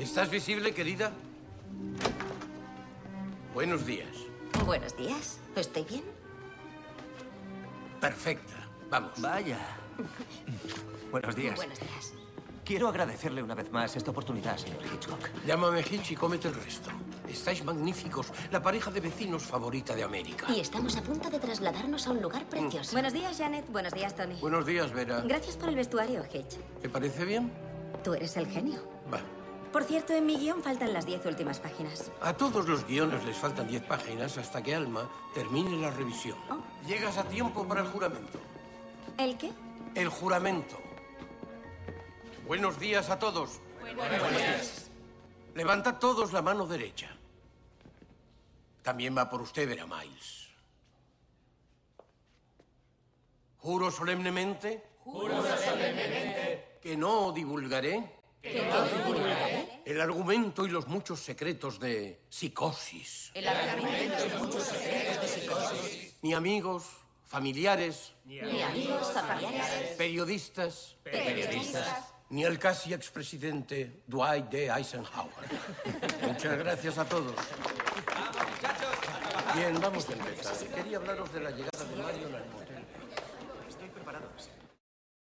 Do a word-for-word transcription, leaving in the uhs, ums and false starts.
¿Estás visible, querida? Buenos días. Buenos días. ¿Estoy bien? Perfecta. Vamos. Vaya. Buenos días. Buenos días. Quiero agradecerle una vez más esta oportunidad, señor Hitchcock. Llámame Hitch y cómete el resto. Estáis magníficos. La pareja de vecinos favorita de América. Y estamos a punto de trasladarnos a un lugar precioso. Buenos días, Janet. Buenos días, Tony. Buenos días, Vera. Gracias por el vestuario, Hitch. ¿Te parece bien? Tú eres el genio. Va. Por cierto, en mi guión faltan las diez últimas páginas. A todos los guiones les faltan diez páginas hasta que Alma termine la revisión. Oh. Llegas a tiempo para el juramento. ¿El qué? El juramento. Buenos días a todos. Buenos días. Levantad todos la mano derecha. También va por usted, Vera Miles. Juro solemnemente. Juro solemnemente. Que no divulgaré. Que no divulgaré. El argumento y los muchos secretos de psicosis. El argumento y los muchos secretos de psicosis. Ni amigos, familiares, Ni amigos, familiares, periodistas, periodistas. ni al casi expresidente Dwight D. Eisenhower. Muchas gracias a todos. Bien, vamos a empezar. Quería hablaros de la llegada de Mario al mundo.